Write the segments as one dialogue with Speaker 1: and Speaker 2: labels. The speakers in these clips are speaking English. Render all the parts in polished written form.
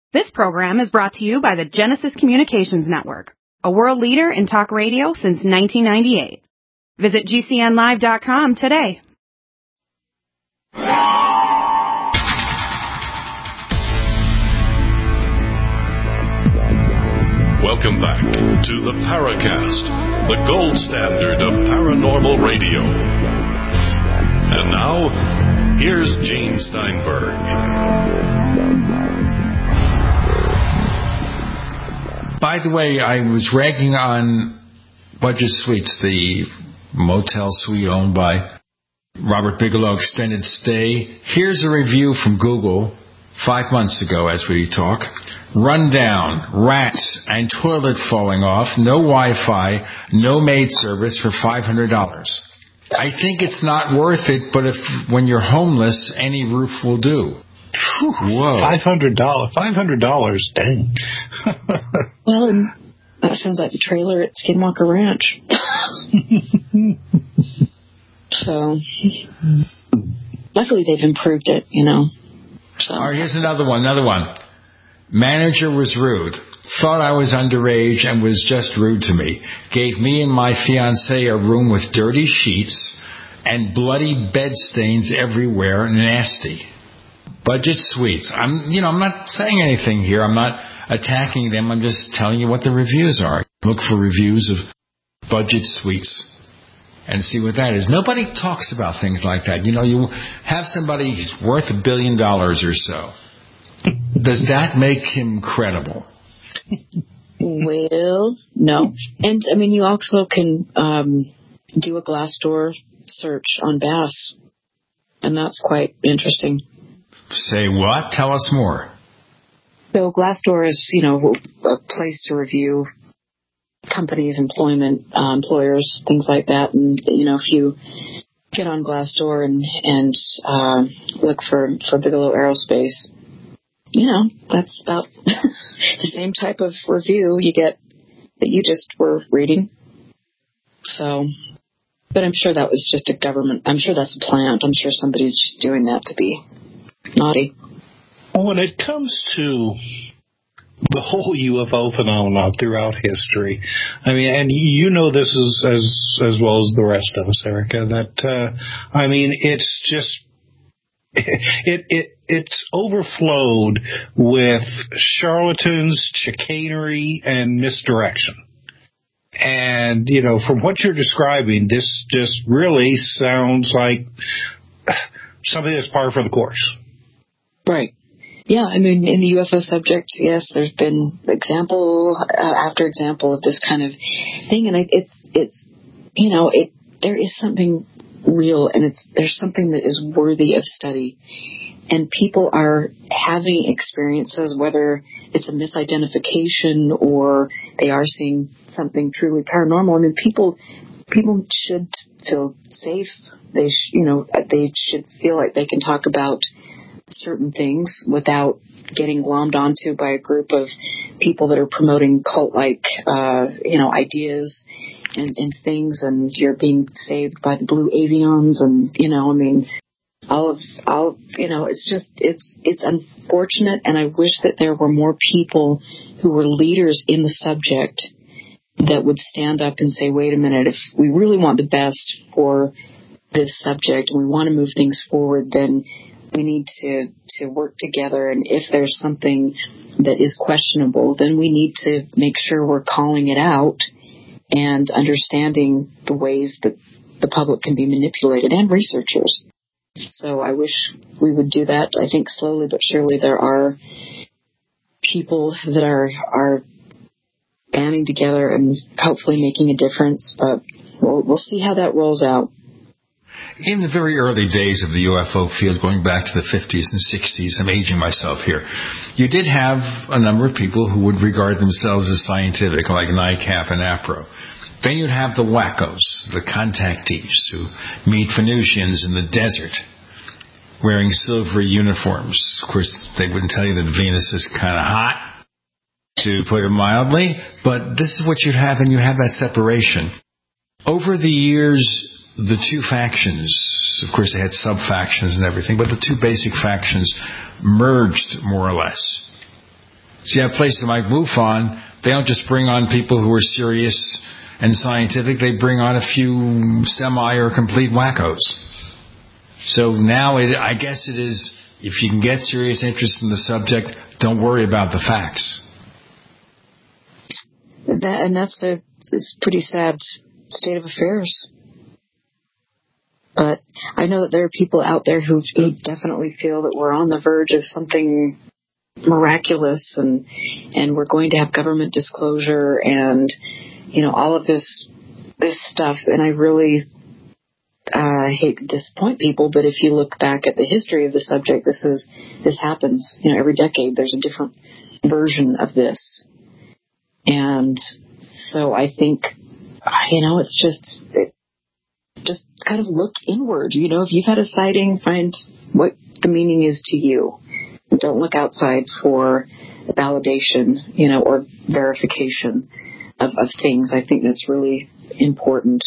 Speaker 1: This program is brought to you by the Genesis Communications Network, a world leader in talk radio since 1998. Visit GCNlive.com today.
Speaker 2: Welcome back to the Paracast, the gold standard of paranormal radio. And now, here's Gene Steinberg.
Speaker 3: By the way, I was ragging on Budget Suites, the motel suite owned by Robert Bigelow Extended Stay. Here's a review from Google 5 months ago as we talk. Rundown, rats, and toilet falling off, no Wi-Fi, no maid service for $500. I think it's not worth it, but when you're homeless, any roof will do. Whoa.
Speaker 4: $500. Dang.
Speaker 5: Well, and that sounds like the trailer at Skinwalker Ranch. So, luckily they've improved it, you know. So.
Speaker 3: All right, here's another one. Manager was rude. Thought I was underage and was just rude to me. Gave me and my fiancée a room with dirty sheets and bloody bed stains everywhere. Nasty. Budget Suites. I'm not saying anything here. I'm not attacking them. I'm just telling you what the reviews are. Look for reviews of Budget Suites and see what that is. Nobody talks about things like that. You know, you have somebody who's worth $1 billion or so. Does that make him credible?
Speaker 5: Well, no. And, I mean, you also can do a Glassdoor search on Bass, and that's quite interesting.
Speaker 3: Say what? Tell us more.
Speaker 5: So Glassdoor is, a place to review companies, employers, things like that. And, if you get on Glassdoor and look for Bigelow Aerospace, that's about the same type of review you get that you just were reading. So, but I'm sure that was just a government. I'm sure that's a plant. I'm sure somebody's just doing that to be naughty.
Speaker 4: When it comes to the whole UFO phenomenon throughout history, I mean, and this is as well as the rest of us, Erica, that, it's just, it's overflowed with charlatans, chicanery, and misdirection. And, from what you're describing, this just really sounds like something that's par for the course. Right.
Speaker 5: Yeah, I mean, in the UFO subject, yes, there's been example after example of this kind of thing, and there is something real, and there's something that is worthy of study, and people are having experiences, whether it's a misidentification or they are seeing something truly paranormal. I mean, people should feel safe. They should feel like they can talk about certain things without getting glommed onto by a group of people that are promoting cult-like, ideas and things, and you're being saved by the blue avions, and it's unfortunate, and I wish that there were more people who were leaders in the subject that would stand up and say, wait a minute, if we really want the best for this subject and we want to move things forward, then we need to work together, and if there's something that is questionable, then we need to make sure we're calling it out and understanding the ways that the public can be manipulated, and researchers. So I wish we would do that. I think slowly but surely there are people that are banding together and hopefully making a difference, but we'll see how that rolls out.
Speaker 3: In the very early days of the UFO field, going back to the 50s and 60s, I'm aging myself here, you did have a number of people who would regard themselves as scientific, like NICAP and APRO. Then you'd have the wackos, the contactees, who meet Venusians in the desert wearing silvery uniforms. Of course, they wouldn't tell you that Venus is kind of hot, to put it mildly, but this is what you'd have, and you have that separation. Over the years, the two factions, of course they had sub-factions and everything, but the two basic factions merged more or less. So you have places like MUFON, they don't just bring on people who are serious and scientific, they bring on a few semi or complete wackos. So now I guess it is, if you can get serious interest in the subject, don't worry about the facts.
Speaker 5: That's a pretty sad state of affairs. But I know that there are people out there who definitely feel that we're on the verge of something miraculous, and we're going to have government disclosure and, you know, all of this stuff. And I really hate to disappoint people, but if you look back at the history of the subject, this happens. You know, every decade there's a different version of this. And so I think, you know, it's just kind of look inward. You know, if you've had a sighting, find what the meaning is to you. Don't look outside for validation, you know, or verification of things. I think that's really important.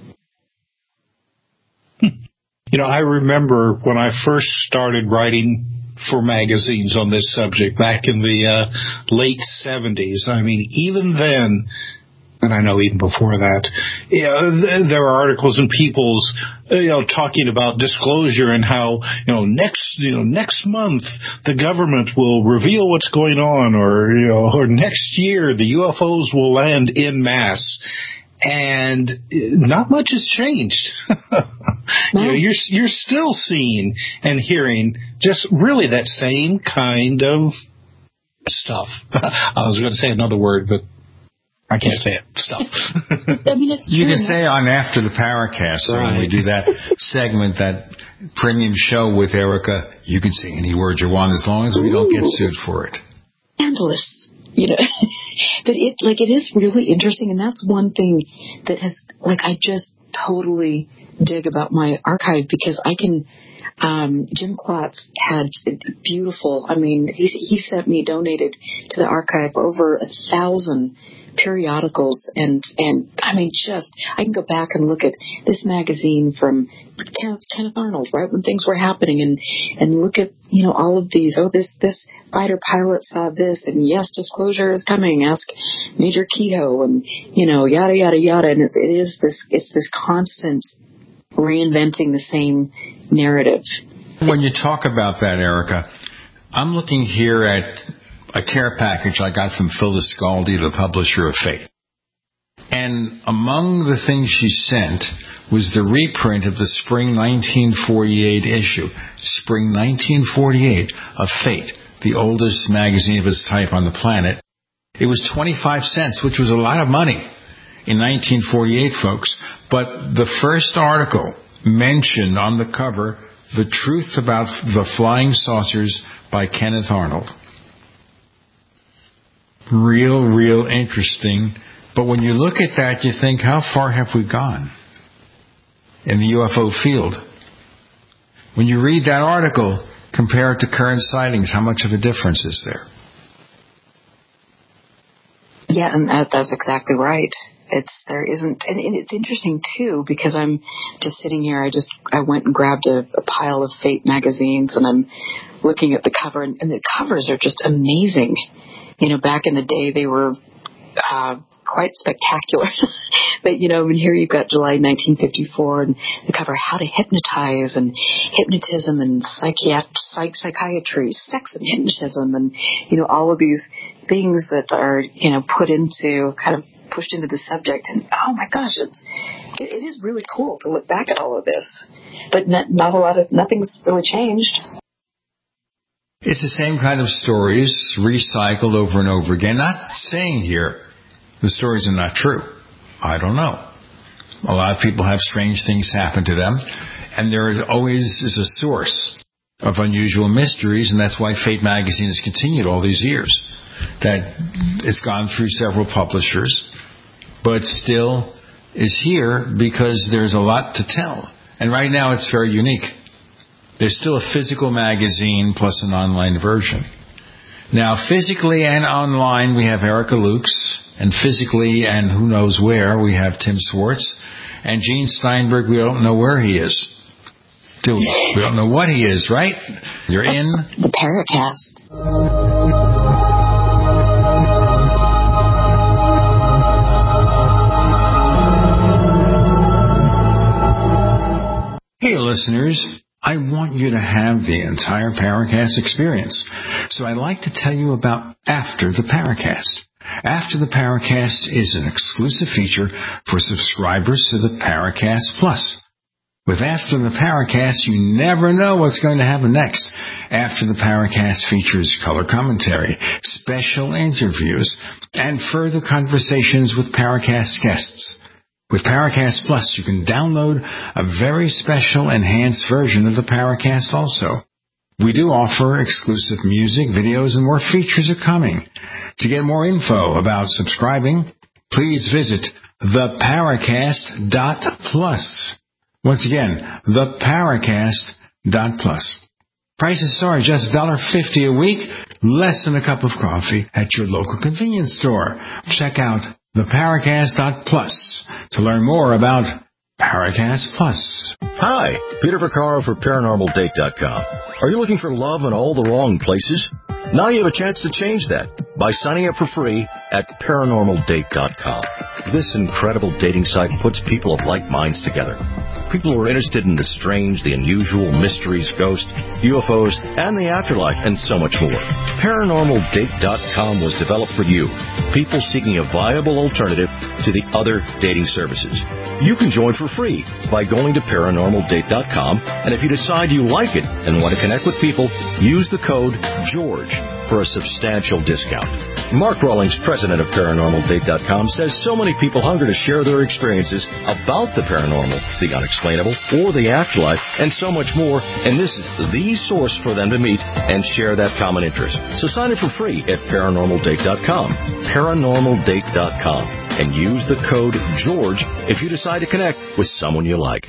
Speaker 4: You know, I remember when I first started writing for magazines on this subject back in the late 70s. I mean, even then, and I know even before that, you know, there were articles in People's, you know, talking about disclosure and how, next month the government will reveal what's going on, or next year the UFOs will land en masse. And not much has changed.
Speaker 5: No.
Speaker 4: You know, you're still seeing and hearing just really that same kind of stuff. I was going to say another word, but I can't say it. Stuff.
Speaker 5: I mean, it's
Speaker 3: you can say on After the Paracast, right. When we do that segment, that premium show with Erica, you can say any word you want as long as we don't get sued for it.
Speaker 5: Endless, you know. But it is really interesting, and that's one thing that has, I just totally dig about my archive, because I can, Jim Klotz had beautiful, I mean, he sent me, donated to the archive over 1,000 periodicals, and I mean, I can go back and look at this magazine from Kenneth Arnold, right when things were happening, and look at, you know, all of these. Oh, this fighter pilot saw this, and yes, disclosure is coming. Ask Major Kehoe, and, you know, yada yada yada. And it's this constant reinventing the same narrative.
Speaker 3: When you talk about that, Erica, I'm looking here at a care package I got from Phyllis Scaldi, the publisher of Fate. And among the things she sent was the reprint of the spring 1948 issue. Spring 1948 of Fate, the oldest magazine of its type on the planet. It was 25 cents, which was a lot of money in 1948, folks. But the first article mentioned on the cover the truth about the flying saucers by Kenneth Arnold. Real interesting. But when you look at that, you think, how far have we gone in the UFO field? When you read that article, compare it to current sightings, how much of a difference is there?
Speaker 5: Yeah, and that's exactly right. There isn't, and it's interesting too, because I'm just sitting here. I went and grabbed a pile of Fate magazines, and I'm looking at the cover, and the covers are just amazing. You know, back in the day, they were quite spectacular. But, you know, and here you've got July 1954, and the cover, How to Hypnotize, and Hypnotism, and Psychiatry, Sex and Hypnotism, and, you know, all of these things that are, you know, pushed into the subject. And, oh my gosh, it is really cool to look back at all of this. But nothing's really changed.
Speaker 3: It's the same kind of stories recycled over and over again. Not saying here the stories are not true. I don't know. A lot of people have strange things happen to them, and there always is a source of unusual mysteries, and that's why Fate magazine has continued all these years. That it's gone through several publishers, but still is here because there's a lot to tell. And right now it's very unique. There's still a physical magazine plus an online version. Now, physically and online, we have Erica Lukes, and physically and who knows where, we have Tim Swartz. And Gene Steinberg, we don't know where he is. We don't know what he is, right? You're in
Speaker 5: the Paracast.
Speaker 3: listeners, I want you to have the entire Paracast experience. So I'd like to tell you about After the Paracast. After the Paracast is an exclusive feature for subscribers to the Paracast Plus. With After the Paracast, you never know what's going to happen next. After the Paracast features color commentary, special interviews, and further conversations with Paracast guests. With Paracast Plus, you can download a very special enhanced version of the Paracast also. We do offer exclusive music, videos, and more features are coming. To get more info about subscribing, please visit theparacast.plus. Once again, theparacast.plus. Prices are just $1.50 a week, less than a cup of coffee at your local convenience store. Check out theparacast.plus to learn more about Paracast Plus.
Speaker 6: Hi, Peter Vaccaro for ParanormalDate.com. Are you looking for love in all the wrong places? Now you have a chance to change that by signing up for free at ParanormalDate.com. This incredible dating site puts people of like minds together. People who are interested in the strange, the unusual, mysteries, ghosts, UFOs, and the afterlife, and so much more. ParanormalDate.com was developed for you, people seeking a viable alternative to the other dating services. You can join for free by going to ParanormalDate.com, and if you decide you like it and want to connect with people, use the code GEORGE for a substantial discount. Mark Rawlings, president of ParanormalDate.com, says so many people hunger to share their experiences about the paranormal, the unexplainable, or the afterlife, and so much more, and this is the source for them to meet and share that common interest. So sign up for free at ParanormalDate.com, ParanormalDate.com, and use the code GEORGE if you decide to connect with someone you like.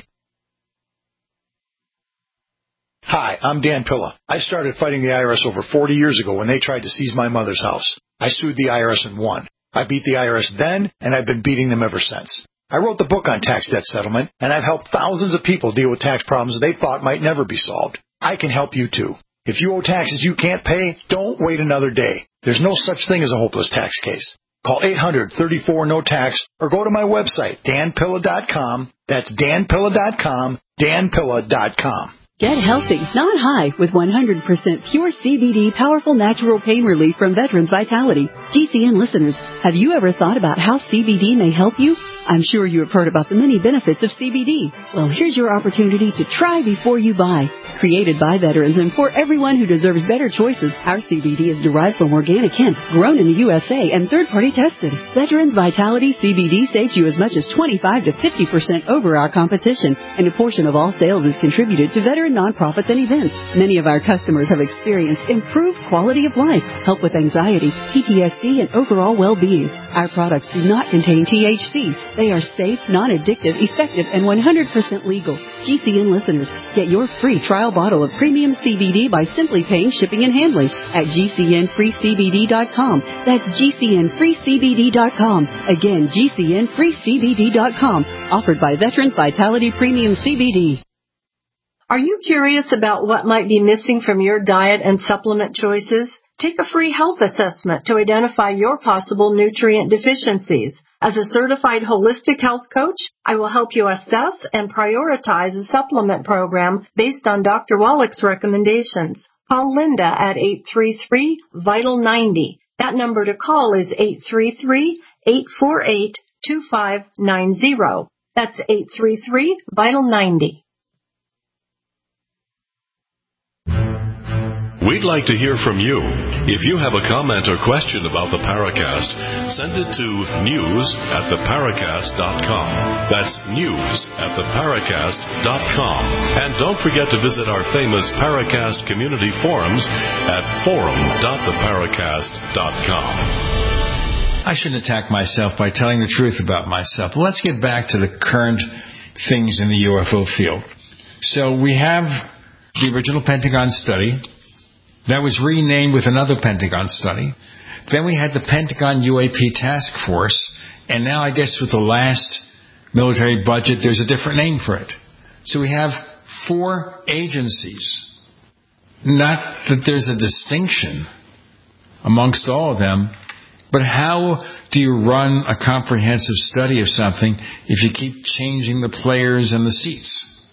Speaker 7: Hi, I'm Dan Pilla. I started fighting the IRS over 40 years ago when they tried to seize my mother's house. I sued the IRS and won. I beat the IRS then, and I've been beating them ever since. I wrote the book on tax debt settlement, and I've helped thousands of people deal with tax problems they thought might never be solved. I can help you too. If you owe taxes you can't pay, don't wait another day. There's no such thing as a hopeless tax case. Call 800-34-NO-TAX or go to my website, danpilla.com. That's danpilla.com, danpilla.com.
Speaker 8: Get healthy, not high, with 100% pure CBD powerful natural pain relief from Veterans Vitality. GCN listeners, have you ever thought about how CBD may help you? I'm sure you have heard about the many benefits of CBD. Well, here's your opportunity to try before you buy. Created by veterans and for everyone who deserves better choices, our CBD is derived from organic hemp, grown in the USA, and third-party tested. Veterans Vitality CBD saves you as much as 25 to 50% over our competition, and a portion of all sales is contributed to veteran nonprofits and events. Many of our customers have experienced improved quality of life, help with anxiety, PTSD, and overall well-being. Our products do not contain THC. They are safe, non-addictive, effective, and 100% legal. GCN listeners, get your free trial bottle of premium CBD by simply paying shipping and handling at GCNFreeCBD.com. That's GCNFreeCBD.com. Again, GCNFreeCBD.com. Offered by Veterans Vitality Premium CBD.
Speaker 9: Are you curious about what might be missing from your diet and supplement choices? Take a free health assessment to identify your possible nutrient deficiencies. As a certified holistic health coach, I will help you assess and prioritize a supplement program based on Dr. Wallach's recommendations. Call Linda at 833-VITAL-90. That number to call is 833-848-2590. That's 833-VITAL-90.
Speaker 2: We'd like to hear from you. If you have a comment or question about the Paracast, send it to news@theparacast.com. That's news@theparacast.com. And don't forget to visit our famous Paracast community forums at forum.theparacast.com.
Speaker 3: I shouldn't attack myself by telling the truth about myself. Let's get back to the current things in the UFO field. So we have the original Pentagon study. That was renamed with another Pentagon study. Then we had the Pentagon UAP Task Force, and now I guess with the last military budget, there's a different name for it. So we have 4 agencies. Not that there's a distinction amongst all of them, but how do you run a comprehensive study of something if you keep changing the players and the seats?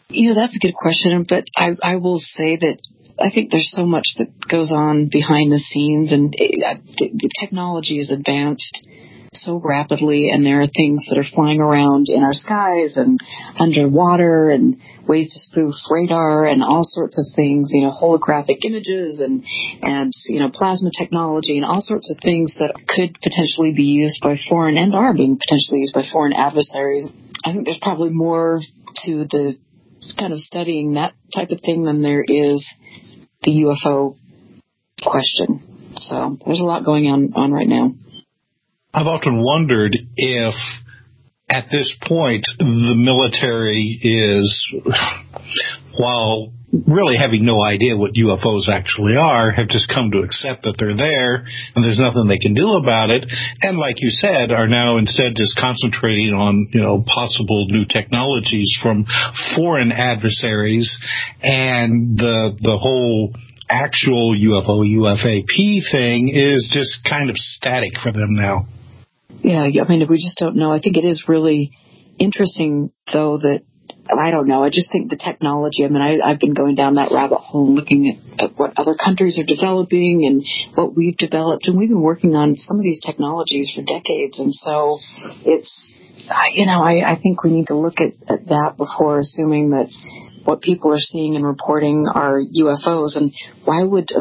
Speaker 5: That's a good question, but I will say that I think there's so much that goes on behind the scenes, and the technology is advanced so rapidly, and there are things that are flying around in our skies and underwater, and ways to spoof radar and all sorts of things, holographic images and plasma technology and all sorts of things that could potentially be used by foreign and are being potentially used by foreign adversaries. I think there's probably more to the kind of studying that type of thing than there is the UFO question. So there's a lot going on right now.
Speaker 4: I've often wondered if at this point the military is, while really having no idea what UFOs actually are, have just come to accept that they're there and there's nothing they can do about it. And like you said, are now instead just concentrating on, possible new technologies from foreign adversaries, and the whole actual UFO-UFAP thing is just kind of static for them now.
Speaker 5: Yeah, I mean, we just don't know. I think it is really interesting, though, that, I don't know, I just think the technology, I've been going down that rabbit hole looking at what other countries are developing and what we've developed, and we've been working on some of these technologies for decades, and so it's, I think we need to look at that before assuming that what people are seeing and reporting are UFOs, and why would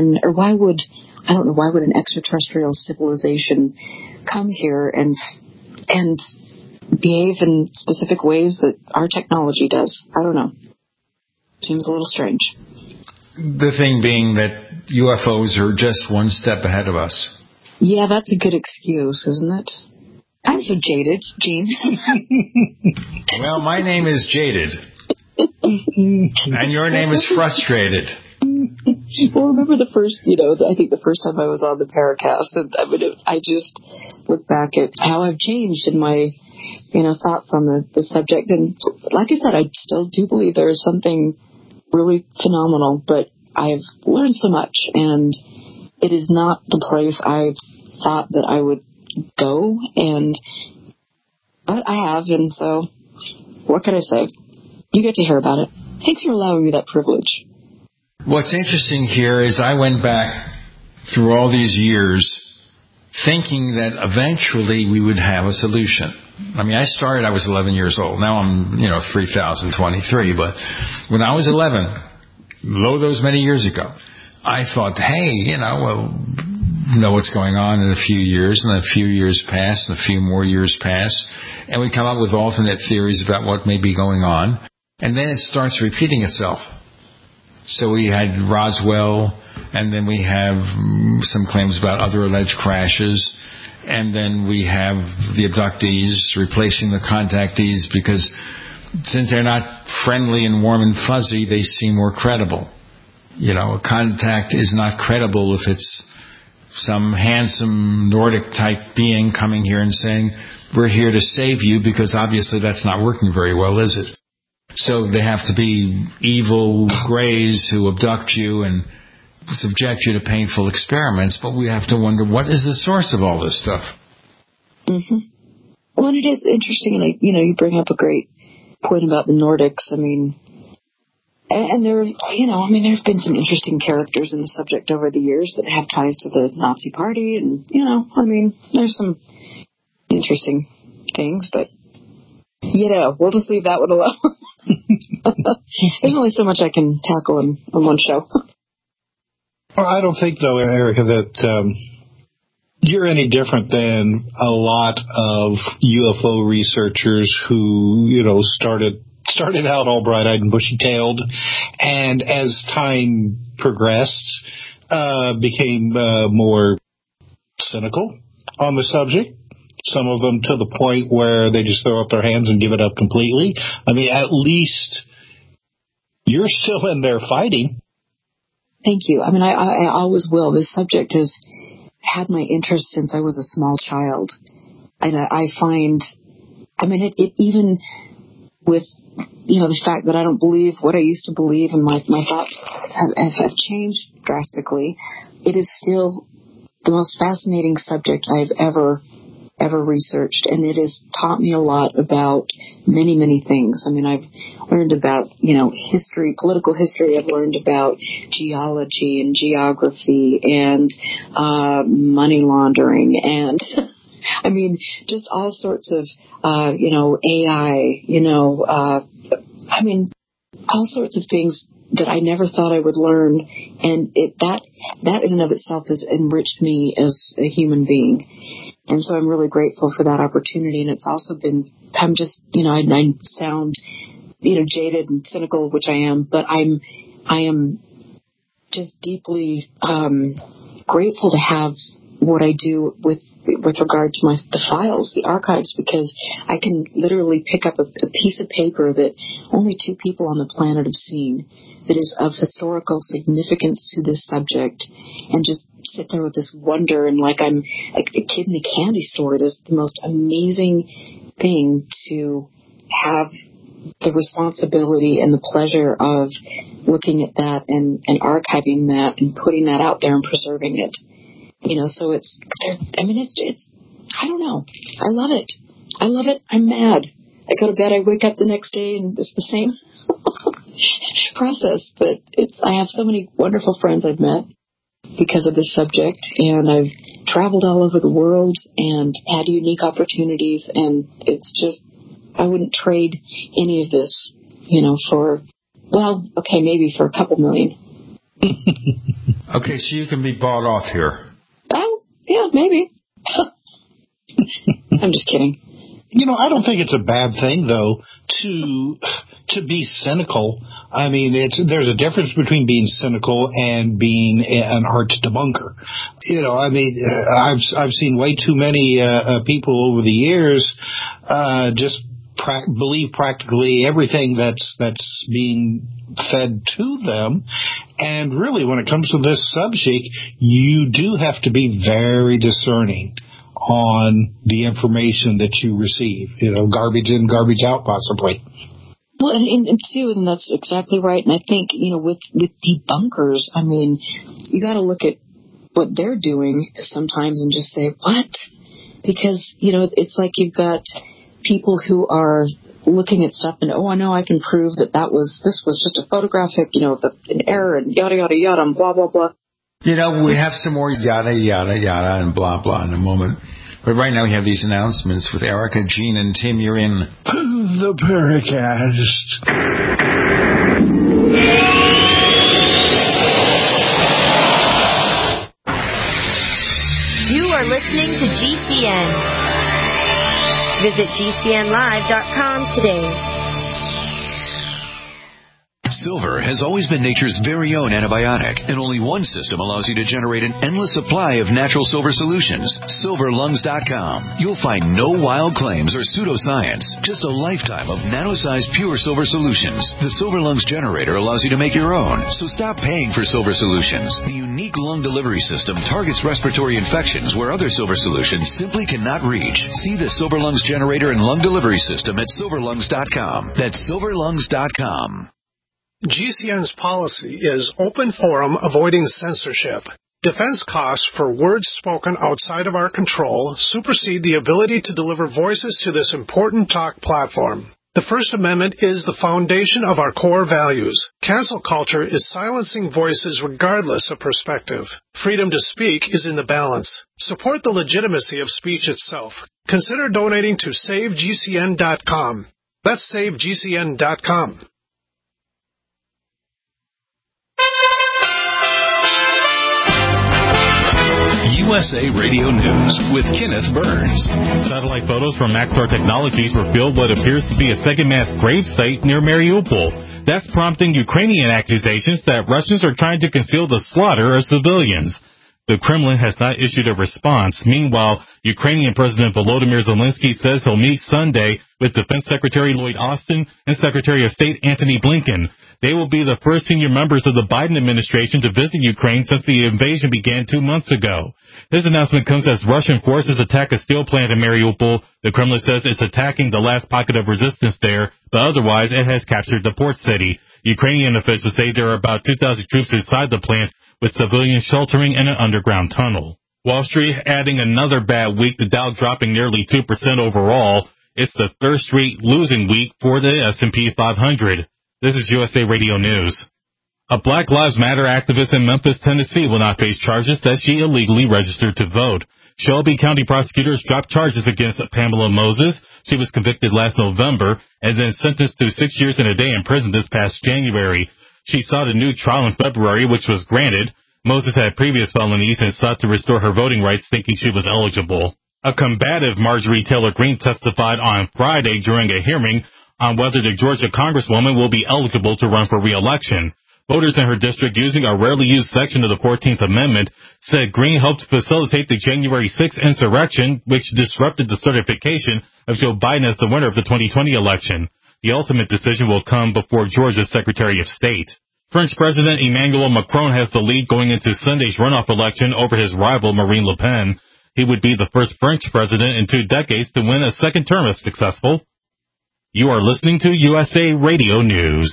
Speaker 5: an extraterrestrial civilization come here and behave in specific ways that our technology does? I don't know. Seems a little strange.
Speaker 3: The thing being that UFOs are just one step ahead of us.
Speaker 5: Yeah, that's a good excuse, isn't it? I'm so jaded, Gene.
Speaker 3: Well, my name is Jaded. And your name is Frustrated.
Speaker 5: Well, remember the first, I think the first time I was on the Paracast, and I just look back at how I've changed in my, thoughts on the subject. And like I said, I still do believe there is something really phenomenal, but I've learned so much, and it is not the place I thought that I would go, but I have, and so what can I say? You get to hear about it. Thanks for allowing me that privilege.
Speaker 3: What's interesting here is I went back through all these years thinking that eventually we would have a solution. I was 11 years old. Now I'm, 3,023. But when I was 11, those many years ago, I thought, hey, we'll know what's going on in a few years, and a few years pass, and a few more years pass, and we come up with alternate theories about what may be going on, and then it starts repeating itself. So we had Roswell, and then we have some claims about other alleged crashes, and then we have the abductees replacing the contactees, because since they're not friendly and warm and fuzzy, they seem more credible. A contact is not credible if it's some handsome Nordic type being coming here and saying, we're here to save you, because obviously that's not working very well, is it? So they have to be evil greys who abduct you and subject you to painful experiments, but we have to wonder, what is the source of all this stuff?
Speaker 5: Mm-hmm. Well, it is interesting, and you bring up a great point about the Nordics. And there, there's been some interesting characters in the subject over the years that have ties to the Nazi Party, and there's some interesting things, but we'll just leave that one alone. There's only so much I can tackle in one show.
Speaker 4: Well, I don't think, though, Erica, that you're any different than a lot of UFO researchers who, started out all bright-eyed and bushy-tailed, and as time progressed, became more cynical on the subject. Some of them to the point where they just throw up their hands and give it up completely. At least you're still in there fighting.
Speaker 5: Thank you. I always will. This subject has had my interest since I was a small child. And I find, it even with, the fact that I don't believe what I used to believe, and my thoughts have changed drastically, it is still the most fascinating subject I've ever ever researched, and it has taught me a lot about many, many things. I mean, I've learned about, history, political history. I've learned about geology and geography and money laundering and I mean, just all sorts of, AI, all sorts of things that I never thought I would learn. And that in and of itself has enriched me as a human being. And so I'm really grateful for that opportunity. And it's also been, I'm just, I sound, jaded and cynical, which I am, but I am just deeply grateful to have what I do with regard to the files, the archives, because I can literally pick up a piece of paper that only 2 people on the planet have seen that is of historical significance to this subject, and just sit there with this wonder and like I'm a kid in a candy store. It is the most amazing thing to have the responsibility and the pleasure of looking at that and archiving that and putting that out there and preserving it. So it's, I don't know. I love it. I'm mad. I go to bed, I wake up the next day, and it's the same process. But I have so many wonderful friends I've met because of this subject, and I've traveled all over the world and had unique opportunities, and it's just, I wouldn't trade any of this, for, maybe for a couple million.
Speaker 3: Okay, so you can be bought off here.
Speaker 5: Oh, yeah, maybe. I'm just kidding.
Speaker 4: I don't think it's a bad thing, though, to be cynical. I mean, there's a difference between being cynical and being an art debunker. I've seen way too many people over the years just believe practically everything that's being fed to them. And really, when it comes to this subject, you do have to be very discerning on the information that you receive. Garbage in, garbage out, possibly.
Speaker 5: Well, and that's exactly right. And I think, with debunkers, I mean, you got to look at what they're doing sometimes and just say, what? Because, it's like you've got people who are looking at stuff and, I know I can prove this was just a photographic, an error and yada, yada, yada, and blah, blah, blah.
Speaker 3: We have some more yada, yada, yada, and blah, blah in a moment. But right now we have these announcements with Erica, Jean, and Tim. You're in
Speaker 4: the Paracast.
Speaker 10: You are listening to GCN. Visit GCNlive.com today.
Speaker 11: Silver has always been nature's very own antibiotic, and only one system allows you to generate an endless supply of natural silver solutions. SilverLungs.com. You'll find no wild claims or pseudoscience, just a lifetime of nano-sized pure silver solutions. The Silver Lungs generator allows you to make your own, so stop paying for silver solutions. The unique lung delivery system targets respiratory infections where other silver solutions simply cannot reach. See the Silver Lungs generator and lung delivery system at SilverLungs.com. That's SilverLungs.com.
Speaker 12: GCN's policy is open forum, avoiding censorship. Defense costs for words spoken outside of our control supersede the ability to deliver voices to this important talk platform. The First Amendment is the foundation of our core values. Cancel culture is silencing voices regardless of perspective. Freedom to speak is in the balance. Support the legitimacy of speech itself. Consider donating to SaveGCN.com. That's SaveGCN.com.
Speaker 2: USA Radio News with Kenneth Burns.
Speaker 13: Satellite photos from Maxar Technologies revealed what appears to be a second mass grave site near Mariupol. That's prompting Ukrainian accusations that Russians are trying to conceal the slaughter of civilians. The Kremlin has not issued a response. Meanwhile, Ukrainian President Volodymyr Zelensky says he'll meet Sunday with Defense Secretary Lloyd Austin and Secretary of State Antony Blinken. They will be the first senior members of the Biden administration to visit Ukraine since the invasion began 2 months ago. This announcement comes as Russian forces attack a steel plant in Mariupol. The Kremlin says it's attacking the last pocket of resistance there, but otherwise it has captured the port city. Ukrainian officials say there are about 2,000 troops inside the plant, with civilians sheltering in an underground tunnel. Wall Street adding another bad week, the Dow dropping nearly 2% overall. It's the third straight losing week for the S&P 500. This is USA Radio News. A Black Lives Matter activist in Memphis, Tennessee will not face charges that she illegally registered to vote. Shelby County prosecutors dropped charges against Pamela Moses. She was convicted last November and then sentenced to 6 years and a day in prison this past January. She sought a new trial in February, which was granted. Moses had previous felonies and sought to restore her voting rights, thinking she was eligible. A combative Marjorie Taylor Greene testified on Friday during a hearing on whether the Georgia Congresswoman will be eligible to run for re-election. Voters in her district, using a rarely used section of the 14th Amendment, said Greene helped facilitate the January 6th insurrection, which disrupted the certification of Joe Biden as the winner of the 2020 election. The ultimate decision will come before Georgia's Secretary of State. French President Emmanuel Macron has the lead going into Sunday's runoff election over his rival Marine Le Pen. He would be the first French president in 2 decades to win a second term if successful. You are listening to USA Radio News.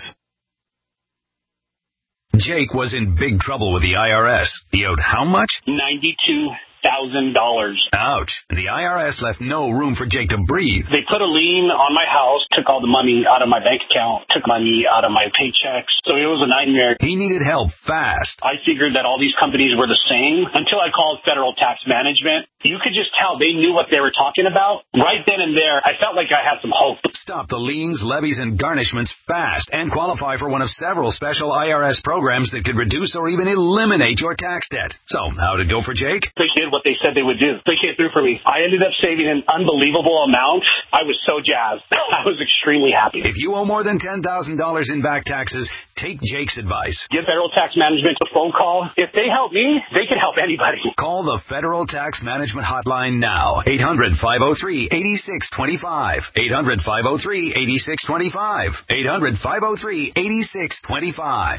Speaker 11: Jake was in big trouble with the IRS. He owed how much?
Speaker 14: $92,000.
Speaker 11: Ouch. The IRS left no room for Jake to breathe.
Speaker 14: They put a lien on my house, took all the money out of my bank account, took money out of my paychecks. So it was a nightmare.
Speaker 11: He needed help fast.
Speaker 14: I figured that all these companies were the same until I called Federal Tax Management. You could just tell they knew what they were talking about. Right then and there, I felt like I had some hope.
Speaker 11: Stop the liens, levies, and garnishments fast and qualify for one of several special IRS programs that could reduce or even eliminate your tax debt. So, how did it go for Jake?
Speaker 14: They did what they said they would do. They came through for me. I ended up saving an unbelievable amount. I was so jazzed. I was extremely happy.
Speaker 11: If you owe more than $10,000 in back taxes, take Jake's advice.
Speaker 14: Give Federal Tax Management a phone call. If they help me, they can help anybody.
Speaker 11: Call the Federal Tax Management Hotline now. 800-503-8625. 800-503-8625. 800-503-8625.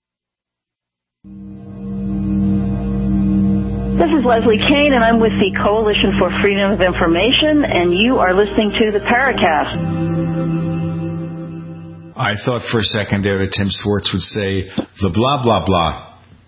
Speaker 15: This is Leslie Kane, and I'm with the Coalition for Freedom of Information, and you are listening to the Paracast.
Speaker 3: I thought for a second there that Tim Swartz would say, the blah, blah, blah.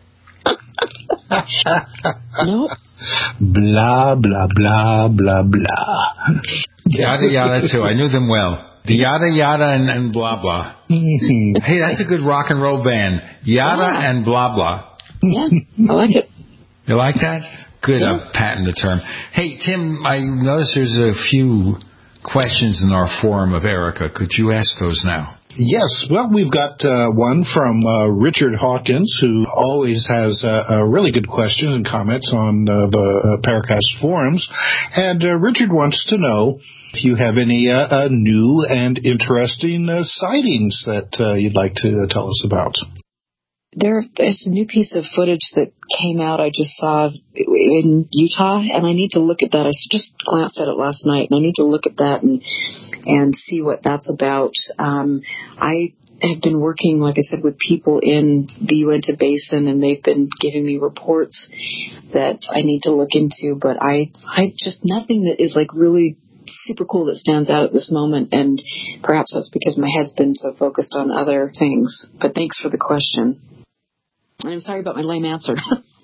Speaker 5: Nope.
Speaker 4: Blah, blah, blah, blah, blah.
Speaker 3: Yada, yada, too. I knew them well. The yada, yada, and blah, blah. Hey, that's a good rock and roll band. Yada and blah, blah.
Speaker 5: Yeah, I like it.
Speaker 3: You like that? Good,
Speaker 5: Yeah.
Speaker 3: patent the term. Hey, Tim, I noticed there's a few questions in our forum of Erica. Could you ask those now?
Speaker 4: Yes. Well, we've got one from Richard Hawkins, who always has really good questions and comments on the Paracast forums. And Richard wants to know if you have any new and interesting sightings that you'd like to tell us about.
Speaker 5: There's a new piece of footage that came out I just saw in Utah, and I need to look at that. I just glanced at it last night, and I need to look at that and see what that's about. I have been working, like I said, with people in the Uinta Basin, and they've been giving me reports that I need to look into, but I just, nothing that is like really super cool that stands out at this moment, and perhaps that's because my head's been so focused on other things. But thanks for the question. I'm sorry about my lame answer.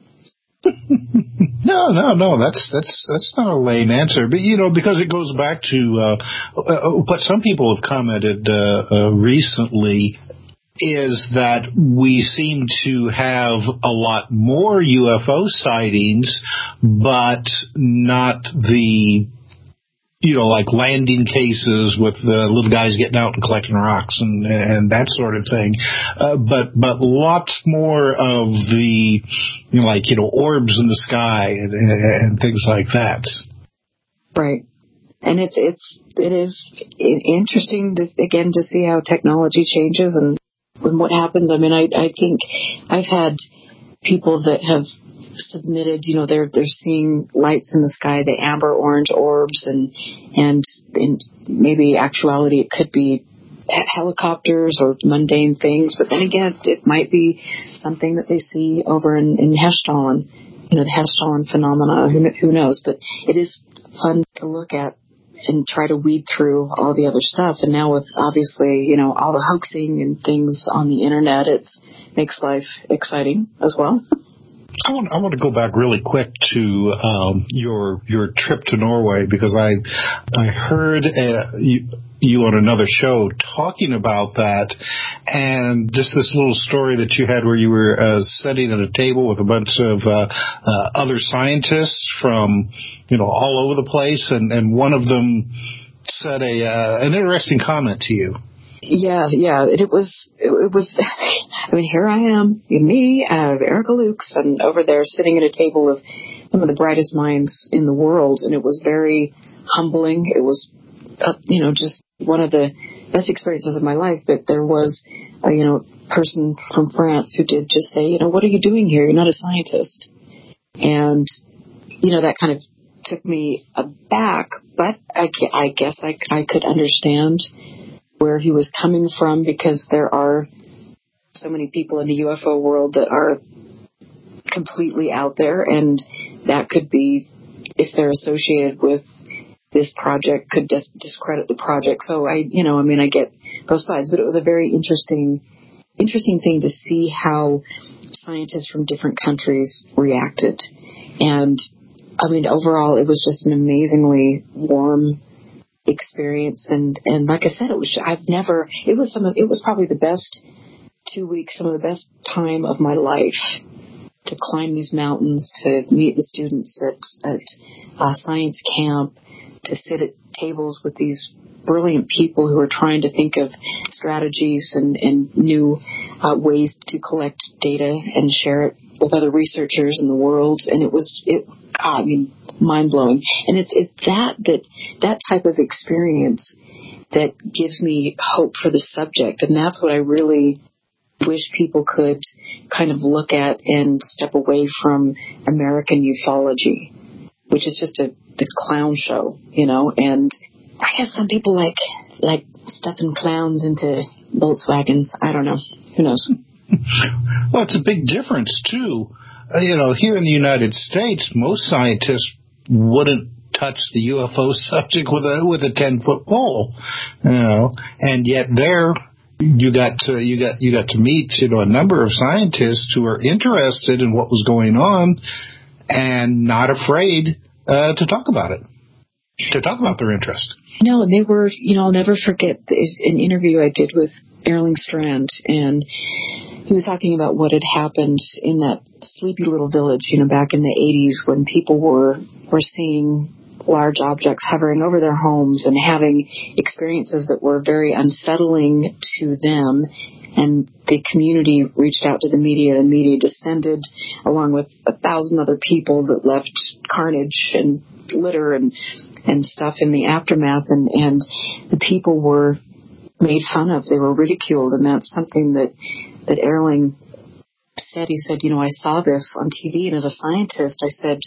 Speaker 4: No. That's not a lame answer, but because it goes back to what some people have commented recently is that we seem to have a lot more UFO sightings, but not the like landing cases with the little guys getting out and collecting rocks and that sort of thing. But lots more of the, orbs in the sky and things like that.
Speaker 5: Right. And it is interesting to see how technology changes and what happens. I mean, I think I've had people that have submitted, they're seeing lights in the sky, the amber orange orbs, and in maybe actuality it could be helicopters or mundane things, but then again it might be something that they see over in Hessdalen, the Hessdalen phenomena. Who knows? But it is fun to look at and try to weed through all the other stuff. And now with obviously all the hoaxing and things on the internet, it makes life exciting as well.
Speaker 4: I want to go back really quick to your trip to Norway, because I heard you on another show talking about that, and just this little story that you had where you were sitting at a table with a bunch of other scientists from all over the place, and one of them said an interesting comment to you.
Speaker 5: Yeah. It was. I mean, here I am, me, Erica Lukes, and over there sitting at a table of some of the brightest minds in the world, and it was very humbling. It was, just one of the best experiences of my life. But there was, a person from France who did just say, what are you doing here? You're not a scientist, and that kind of took me aback. But I guess I could understand where he was coming from, because there are so many people in the UFO world that are completely out there, and that could be, if they're associated with this project, could discredit the project. So I get both sides, but it was a very interesting thing to see how scientists from different countries reacted. And I mean, overall, it was just an amazingly warm experience, and like I said, it was probably the best 2 weeks, some of the best time of my life, to climb these mountains, to meet the students at science camp, to sit at tables with these brilliant people who are trying to think of strategies and new ways to collect data and share it with other researchers in the world. And it was mind-blowing. And it's that type of experience that gives me hope for the subject. And that's what I really wish people could kind of look at and step away from American ufology, which is just a clown show, and I guess some people like stuffing clowns into Volkswagens. I don't know. Who knows?
Speaker 4: Well, it's a big difference, too. Here in the United States, most scientists wouldn't touch the UFO subject with a 10-foot pole, and yet there you got to meet a number of scientists who are interested in what was going on and not afraid to talk about it, to talk about their interest.
Speaker 5: No, and they were, I'll never forget an interview I did with Erling Strand, and he was talking about what had happened in that sleepy little village, back in the 80s, when people were seeing large objects hovering over their homes and having experiences that were very unsettling to them. And the community reached out to the media. The media descended along with 1,000 other people that left carnage and litter and stuff in the aftermath. And the people were made fun of. They were ridiculed. And that's something that Erling said. He said, I saw this on TV, and as a scientist, I said,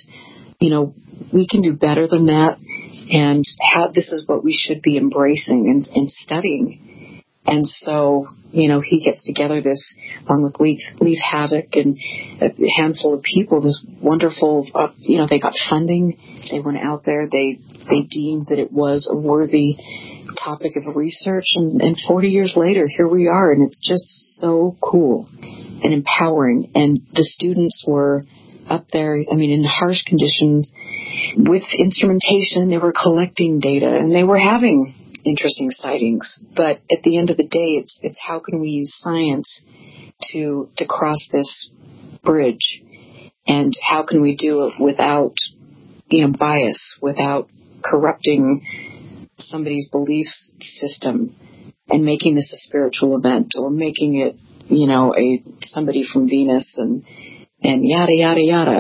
Speaker 5: we can do better than that, and this is what we should be embracing and studying. And so, he gets together this, along with Leaf Havoc and a handful of people, this wonderful, they got funding. They went out there. They deemed that it was a worthy topic of research. And 40 years later, here we are. And it's just so cool and empowering. And the students were up there, in harsh conditions with instrumentation. They were collecting data, and they were having interesting sightings. But at the end of the day, it's how can we use science to cross this bridge, and how can we do it without bias, without corrupting somebody's belief system, and making this a spiritual event, or making it somebody from Venus and yada yada yada.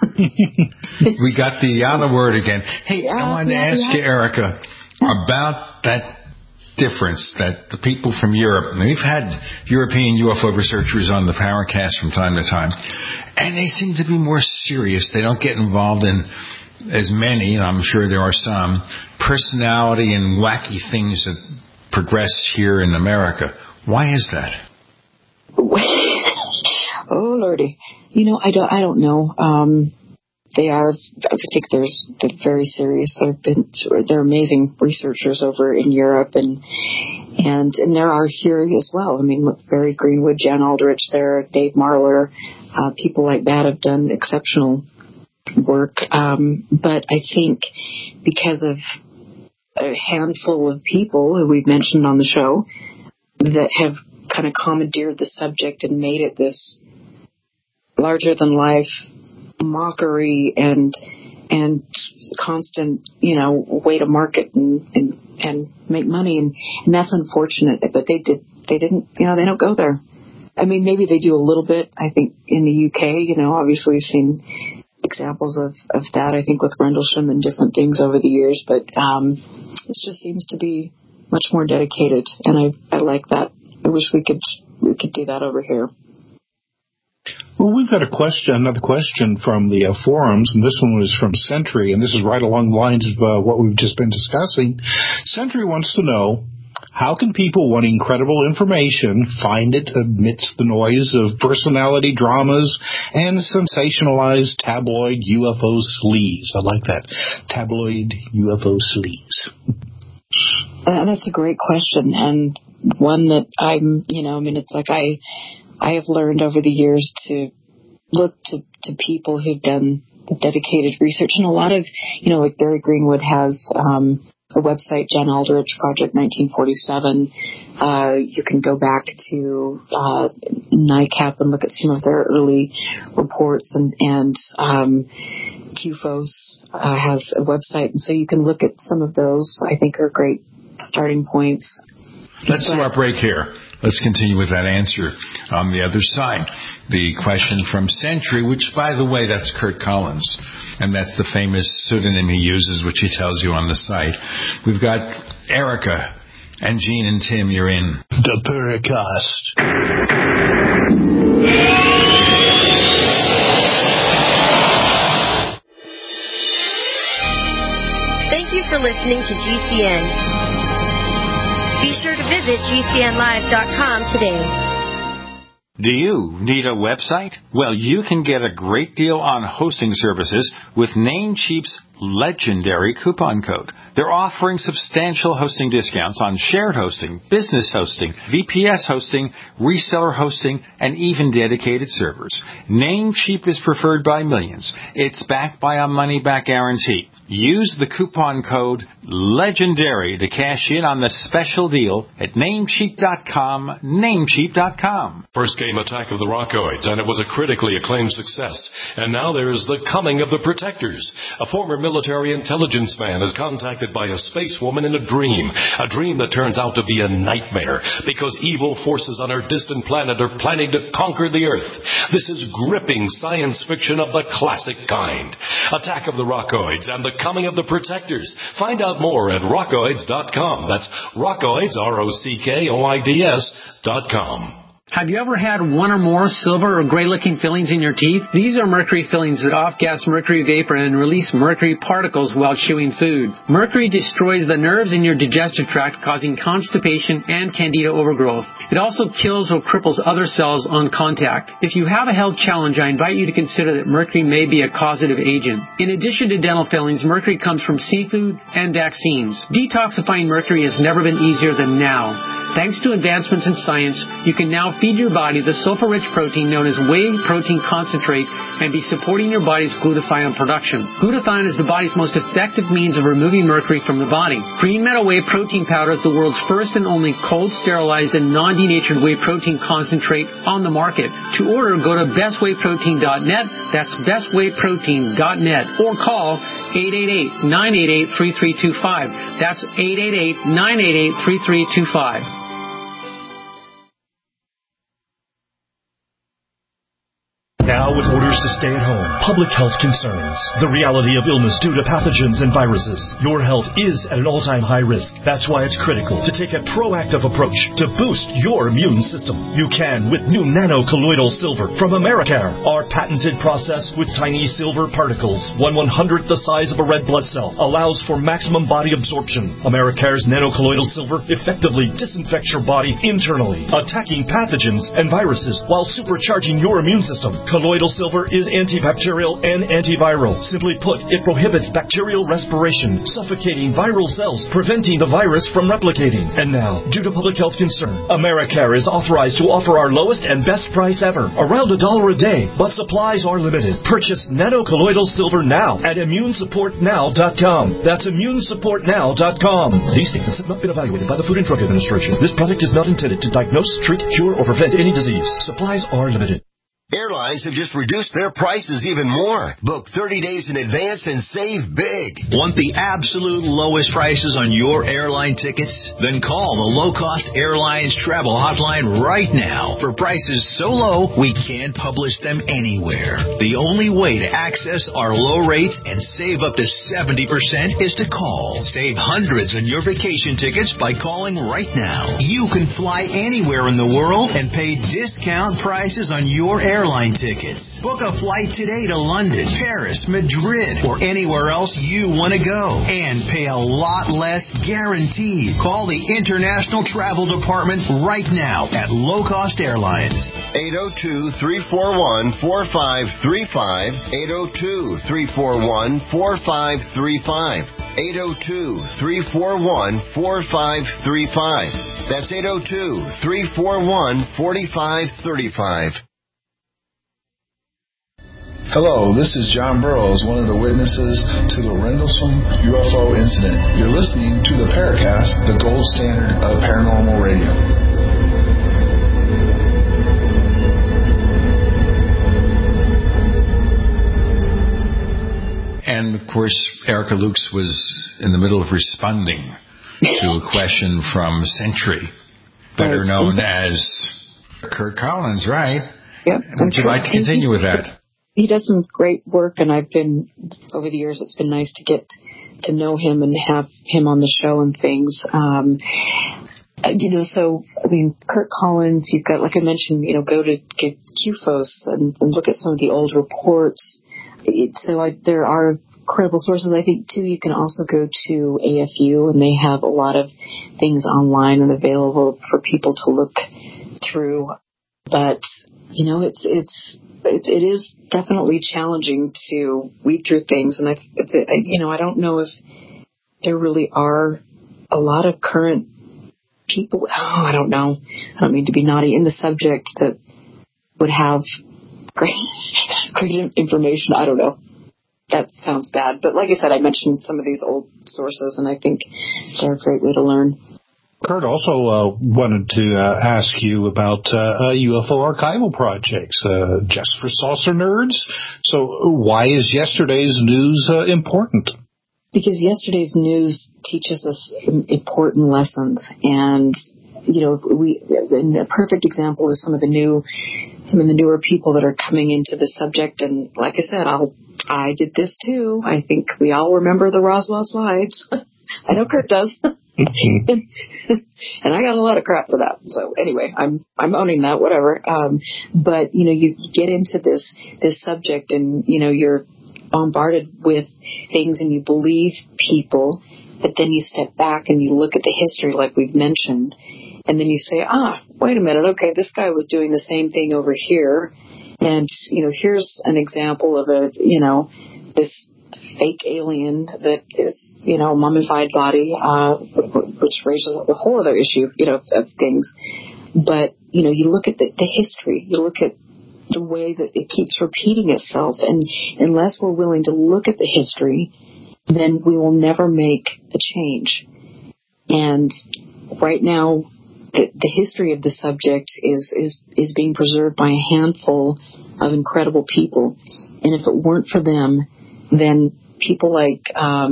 Speaker 3: We got the yada word again. Hey, I wanted to ask you, Erica, about that difference that the people from Europe, and we've had European UFO researchers on the Paracast from time to time, and they seem to be more serious. They don't get involved in as many, and I'm sure there are some, personality and wacky things that progress here in America. Why is that?
Speaker 5: Oh, Lordy. I don't know. I think they're very serious. They're amazing researchers over in Europe, and And there are here as well. I mean, look, Barry Greenwood, Jan Aldrich there, Dave Marler, people like that have done exceptional work. But I think because of a handful of people who we've mentioned on the show that have kind of commandeered the subject and made it this larger-than-life mockery and constant, way to market and make money, and that's unfortunate. But they didn't, they don't go there. I mean, maybe they do a little bit. I think in the UK, obviously we've seen examples of that. I think with Rendlesham and different things over the years, but it just seems to be much more dedicated, and I like that. I wish we could do that over here.
Speaker 4: Well, we've got another question from the forums, and this one was from Sentry, and this is right along the lines of what we've just been discussing. Sentry wants to know, how can people wanting credible information find it amidst the noise of personality dramas and sensationalized tabloid UFO sleaze? I like that. Tabloid UFO sleaze.
Speaker 5: And that's a great question, and one that it's like I have learned over the years to look to people who've done dedicated research. And a lot of, like Barry Greenwood has a website, Jan Aldrich, Project 1947. You can go back to NICAP and look at some of their early reports. And QFOS has a website. And so you can look at some of those. I think are great starting points.
Speaker 3: Let's do our break here. Let's continue with that answer on the other side. The question from Sentry, which, by the way, that's Kurt Collins, and that's the famous pseudonym he uses, which he tells you on the site. We've got Erica and Gene and Tim. You're in
Speaker 4: the Paracast.
Speaker 10: Thank you for listening to GCN. Be sure to visit GCNlive.com today.
Speaker 3: Do you need a website? Well, you can get a great deal on hosting services with Namecheap's legendary coupon code. They're offering substantial hosting discounts on shared hosting, business hosting, VPS hosting, reseller hosting, and even dedicated servers. Namecheap is preferred by millions. It's backed by a money-back guarantee. Use the coupon code LEGENDARY to cash in on the special deal at Namecheap.com, Namecheap.com.
Speaker 2: First game Attack of the Rockoids, and it was a critically acclaimed success. And now there's The Coming of the Protectors. A former military intelligence man is contacted by a space woman in a dream that turns out to be a nightmare because evil forces on our distant planet are planning to conquer the Earth. This is gripping science fiction of the classic kind. Attack of the Rockoids and The Coming of the Protectors. Find out more at rockoids.com. That's Rockoids, ROCKOIDS.com.
Speaker 16: Have you ever had one or more silver or gray-looking fillings in your teeth? These are mercury fillings that off-gas mercury vapor and release mercury particles while chewing food. Mercury destroys the nerves in your digestive tract, causing constipation and candida overgrowth. It also kills or cripples other cells on contact. If you have a health challenge, I invite you to consider that mercury may be a causative agent. In addition to dental fillings, mercury comes from seafood and vaccines. Detoxifying mercury has never been easier than now. Thanks to advancements in science, you can now feed your body the sulfur-rich protein known as whey protein concentrate and be supporting your body's glutathione production. Glutathione is the body's most effective means of removing mercury from the body. Green Meadow Whey Protein Powder is the world's first and only cold, sterilized, and non-denatured whey protein concentrate on the market. To order, go to bestwheyprotein.net. That's bestwheyprotein.net. Or call 888-988-3325. That's 888-988-3325.
Speaker 17: Now with orders to stay at home, public health concerns, the reality of illness due to pathogens and viruses, your health is at an all-time high risk. That's why it's critical to take a proactive approach to boost your immune system. You can with new nano-colloidal silver from Americare. Our patented process with tiny silver particles, 1/100th the size of a red blood cell, allows for maximum body absorption. Americare's nano-colloidal silver effectively disinfects your body internally, attacking pathogens and viruses while supercharging your immune system. Colloidal Silver is antibacterial and antiviral. Simply put, it prohibits bacterial respiration, suffocating viral cells, preventing the virus from replicating. And now, due to public health concern, AmeriCare is authorized to offer our lowest and best price ever, around $1 a day, but supplies are limited. Purchase nanocolloidal silver now at immunesupportnow.com. That's immunesupportnow.com. These statements have not been evaluated by the Food and Drug Administration. This product is not intended to diagnose, treat, cure, or prevent any disease. Supplies are limited.
Speaker 18: Airlines have just reduced their prices even more. Book 30 days in advance and save big.
Speaker 19: Want the absolute lowest prices on your airline tickets? Then call the Low Cost Airlines Travel Hotline right now. For prices so low, we can't publish them anywhere. The only way to access our low rates and save up to 70% is to call. Save hundreds on your vacation tickets by calling right now. You can fly anywhere in the world and pay discount prices on your airline tickets. Book a flight today to London, Paris, Madrid, or anywhere else you want to go and pay a lot less guaranteed. Call the International Travel Department right now at Low Cost Airlines.
Speaker 18: 802-341-4535. 802-341-4535. 802-341-4535. That's 802-341-4535.
Speaker 20: Hello, this is John Burroughs, one of the witnesses to the Rendlesham UFO incident. You're listening to the Paracast, the gold standard of paranormal radio.
Speaker 3: And, of course, Erica Lukes was in the middle of responding to a question from Sentry, better known as Kurt Collins, right?
Speaker 5: Yep.
Speaker 3: Would you like to continue with that?
Speaker 5: He does some great work, and I've been, over the years, it's been nice to get to know him and have him on the show and things. Kurt Collins, you've got, like I mentioned, go to get QFOS and look at some of the old reports. There are credible sources. I think, too, you can also go to AFU, and they have a lot of things online and available for people to look through. But, it is definitely challenging to weed through things, and I don't know if there really are a lot of current people. I don't know. I don't mean to be naughty in the subject that would have great information. I don't know. That sounds bad, but like I said, I mentioned some of these old sources, and I think they're a great way to learn.
Speaker 4: Kurt also wanted to ask you about UFO archival projects, just for saucer nerds. So why is yesterday's news important?
Speaker 5: Because yesterday's news teaches us important lessons, and a perfect example is some of the newer people that are coming into the subject. And like I said, I did this too. I think we all remember the Roswell slides. I know Kurt does. And I got a lot of crap for that. So anyway, I'm owning that, whatever. But you get into this subject, and you're bombarded with things, and you believe people, but then you step back and you look at the history, like we've mentioned, and then you say, wait a minute, okay, this guy was doing the same thing over here, and here's an example of this fake alien that is, mummified body, which raises a whole other issue, of things. But, you look at the history, you look at the way that it keeps repeating itself, and unless we're willing to look at the history, then we will never make a change. And right now, the history of the subject is being preserved by a handful of incredible people. And if it weren't for them, then people like,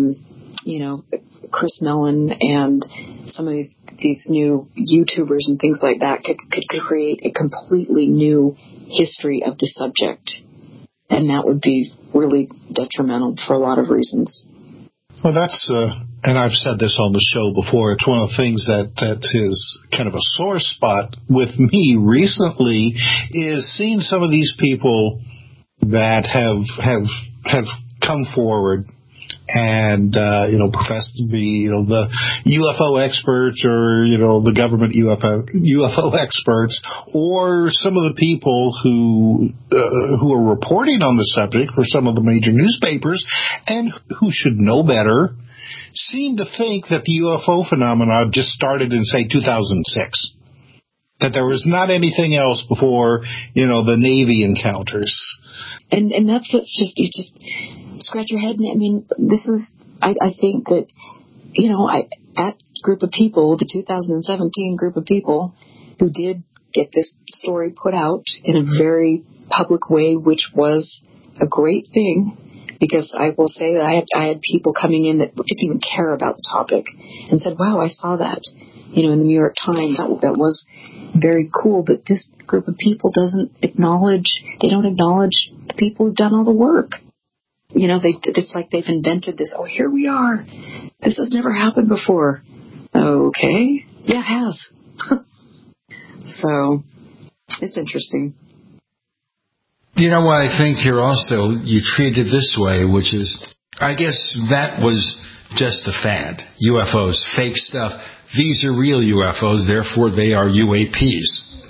Speaker 5: Chris Mellon and some of these new YouTubers and things like that could create a completely new history of the subject. And that would be really detrimental for a lot of reasons.
Speaker 4: Well, that's, and I've said this on the show before, it's one of the things that is kind of a sore spot with me recently is seeing some of these people that have come forward and profess to be the UFO experts or the government UFO experts, or some of the people who are reporting on the subject for some of the major newspapers and who should know better, seem to think that the UFO phenomenon just started in, say, 2006. That there was not anything else before, the Navy encounters.
Speaker 5: And that's what's you just scratch your head. I mean, I think that, that group of people, the 2017 group of people who did get this story put out in a very public way, which was a great thing, because I will say that I had people coming in that didn't even care about the topic and said, wow, I saw that, in the New York Times. That was very cool. But this group of people don't acknowledge the people who've done all the work. It's like they've invented this. Oh, here we are. This has never happened before. Okay. Yeah, it has. So, it's interesting.
Speaker 3: You know what I think here also, you treat it this way, which is, I guess that was just a fad. UFOs, fake stuff. These are real UFOs, therefore they are UAPs.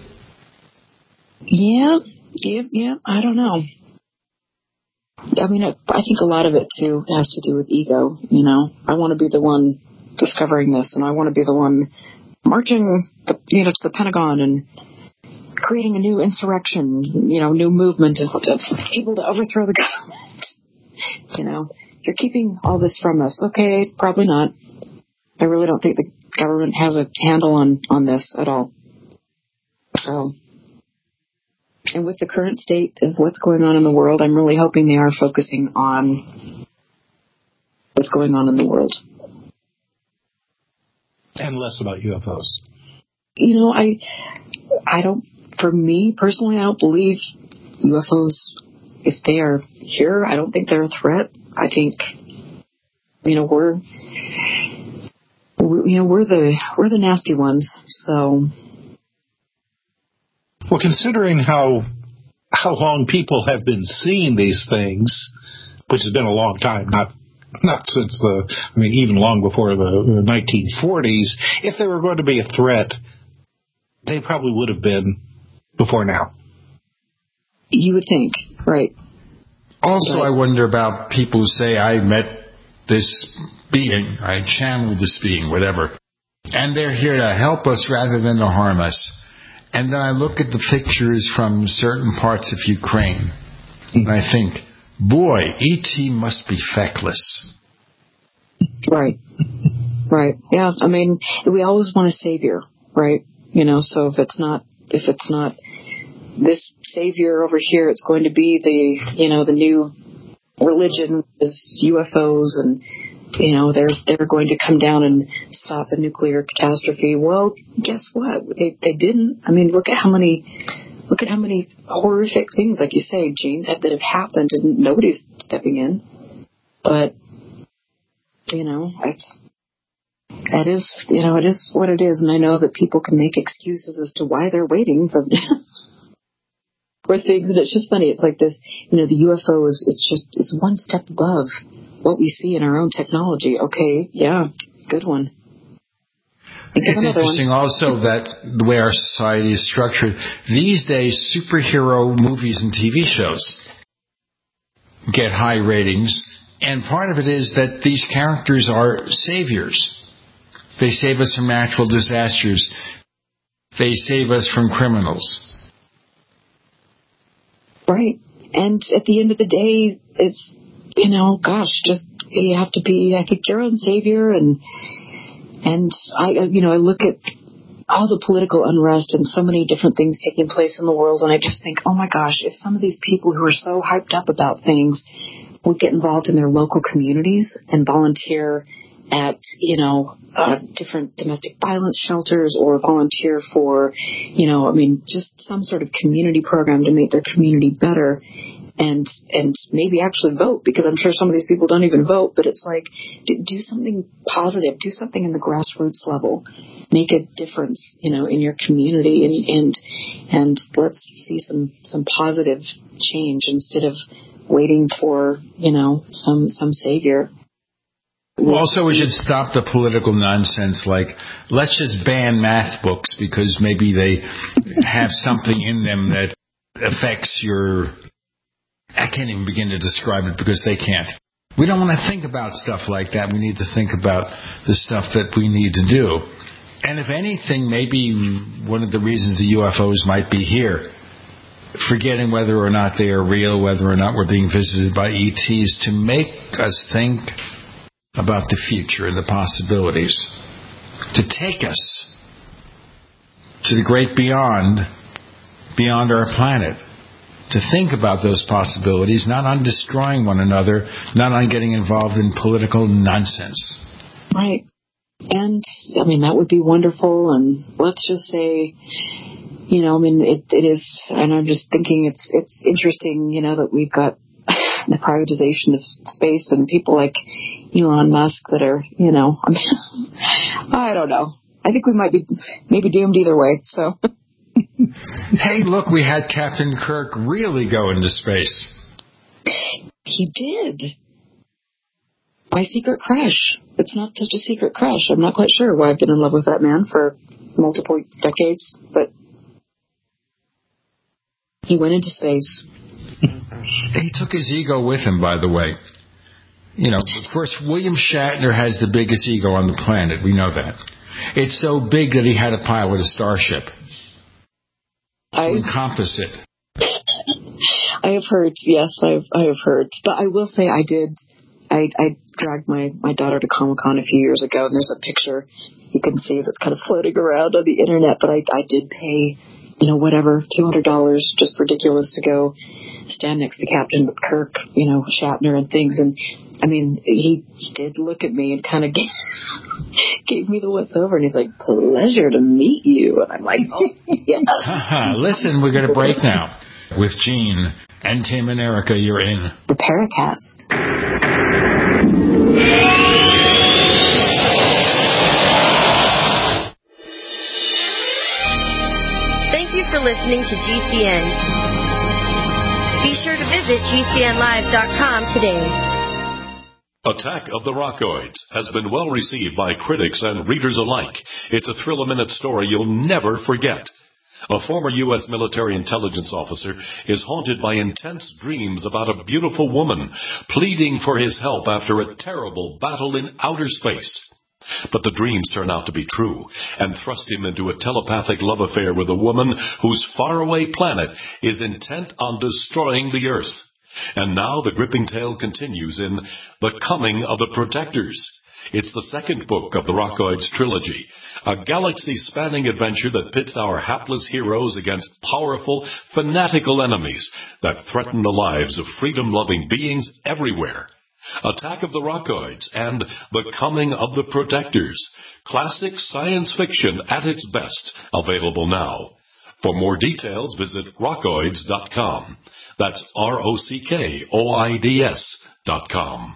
Speaker 5: Yeah, I don't know. I mean, I think a lot of it, too, has to do with ego, I want to be the one discovering this, and I want to be the one marching, to the Pentagon and creating a new insurrection, new movement, and able to overthrow the government. You're keeping all this from us. Okay, probably not. I really don't think the government has a handle on this at all. So, and with the current state of what's going on in the world, I'm really hoping they are focusing on what's going on in the world.
Speaker 4: And less about UFOs.
Speaker 5: I don't, for me personally, I don't believe UFOs, if they are here, I don't think they're a threat. I think, we're the nasty ones. So,
Speaker 4: well, considering how long people have been seeing these things, which has been a long time, not since even long before the 1940s, if they were going to be a threat, they probably would have been before now.
Speaker 5: You would think, right.
Speaker 3: Also, I wonder about people who say, I met this being, I channeled this being, whatever, and they're here to help us rather than to harm us. And then I look at the pictures from certain parts of Ukraine, and I think, boy, E.T. must be feckless.
Speaker 5: Right. Yeah, I mean, we always want a savior, right? So if it's not this savior over here, it's going to be the new religion is UFOs, and they're going to come down and stop the nuclear catastrophe. Well, guess what? They didn't. I mean, look at how many horrific things, like you say, Gene, that have happened, and nobody's stepping in. But it is what it is, and I know that people can make excuses as to why they're waiting for things, and it's just funny. It's like this, the UFOs. It's one step above what we see in our own technology. Okay, yeah, good one.
Speaker 3: It's interesting also that the way our society is structured, these days superhero movies and TV shows get high ratings, and part of it is that these characters are saviors. They save us from natural disasters. They save us from criminals. Right. And at the end of the day, it's, you have to be, I think, your own savior. And I look at all the political unrest and so many different things taking place in the world, and I just think, oh my gosh, if some of these people who are so hyped up about things would get involved in their local communities and volunteer at, different domestic violence shelters, or volunteer for, just some sort of community program to make their community better, and maybe actually vote, because I'm sure some of these people don't even vote, but it's like, do something positive, do something in the grassroots level, make a difference, in your community, and let's see some positive change instead of waiting for, some savior. Also, we should stop the political nonsense, like, let's just ban math books because maybe they have something in them that affects your... I can't even begin to describe it because they can't. We don't want to think about stuff like that. We need to think about the stuff that we need to do. And if anything, maybe one of the reasons the UFOs might be here, forgetting whether or not they are real, whether or not we're being visited by ETs, to make us think about the future and the possibilities, to take us to the great beyond our planet, to think about those possibilities, not on destroying one another, not on getting involved in political nonsense.
Speaker 5: Right. And, I mean, that would be wonderful. And let's just say, you know, I mean, it is, and I'm just thinking it's interesting, you know, that we've got the privatization of space and people like Elon Musk that are, you know, I don't know. I think we might be maybe doomed either way, so.
Speaker 3: Hey, look, we had Captain Kirk really go into space.
Speaker 5: He did. My secret crush. It's not just a secret crush. I'm not quite sure why I've been in love with that man for multiple decades, but he went into space.
Speaker 3: He took his ego with him, by the way. You know, of course, William Shatner has the biggest ego on the planet. We know that. It's so big that he had to pilot a starship to encompass it.
Speaker 5: I have heard, yes, I have heard. But I will say I dragged my daughter to Comic-Con a few years ago, and there's a picture you can see that's kind of floating around on the internet, but I did pay, you know, whatever, $200, just ridiculous, to go stand next to Captain Kirk, you know, Shatner and things. And, I mean, he did look at me and kind of gave me the what's over. And he's like, pleasure to meet you. And I'm like, oh, yes.
Speaker 3: Listen, we're going to break now with Gene and Tim and Erica. You're in
Speaker 5: the Paracast.
Speaker 10: Thank you for listening to GCN. Be sure to visit GCNlive.com today.
Speaker 2: Attack of the Rockoids has been well received by critics and readers alike. It's a thrill-a-minute story you'll never forget. A former U.S. military intelligence officer is haunted by intense dreams about a beautiful woman pleading for his help after a terrible battle in outer space. But the dreams turn out to be true and thrust him into a telepathic love affair with a woman whose faraway planet is intent on destroying the Earth. And now the gripping tale continues in The Coming of the Protectors. It's the second book of the Rockoids trilogy, a galaxy-spanning adventure that pits our hapless heroes against powerful, fanatical enemies that threaten the lives of freedom-loving beings everywhere. Attack of the Rockoids and The Coming of the Protectors. Classic science fiction at its best. Available now. For more details, visit rockoids.com. That's ROCKOIDS.com.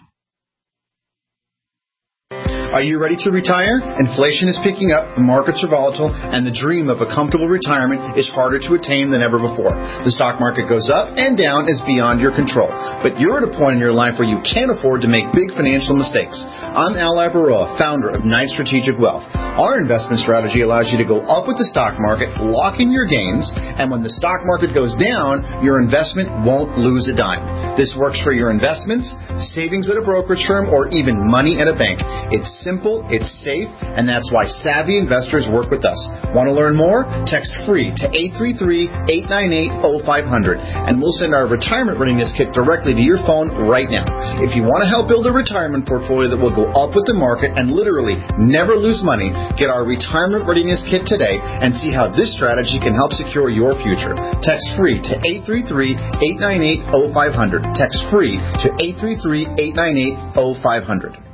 Speaker 21: Are you ready to retire? Inflation is picking up, the markets are volatile, and the dream of a comfortable retirement is harder to attain than ever before. The stock market goes up and down is beyond your control. But you're at a point in your life where you can't afford to make big financial mistakes. I'm Al Labaroa, founder of Knight Strategic Wealth. Our investment strategy allows you to go up with the stock market, lock in your gains, and when the stock market goes down, your investment won't lose a dime. This works for your investments, savings at a brokerage firm, or even money at a bank. It's simple, it's safe, and that's why savvy investors work with us. Want to learn more? Text FREE to 833-898-0500, and we'll send our retirement readiness kit directly to your phone right now. If you want to help build a retirement portfolio that will go up with the market and literally never lose money, get our retirement readiness kit today and see how this strategy can help secure your future. Text FREE to 833-898-0500. Text FREE to 833-898-0500.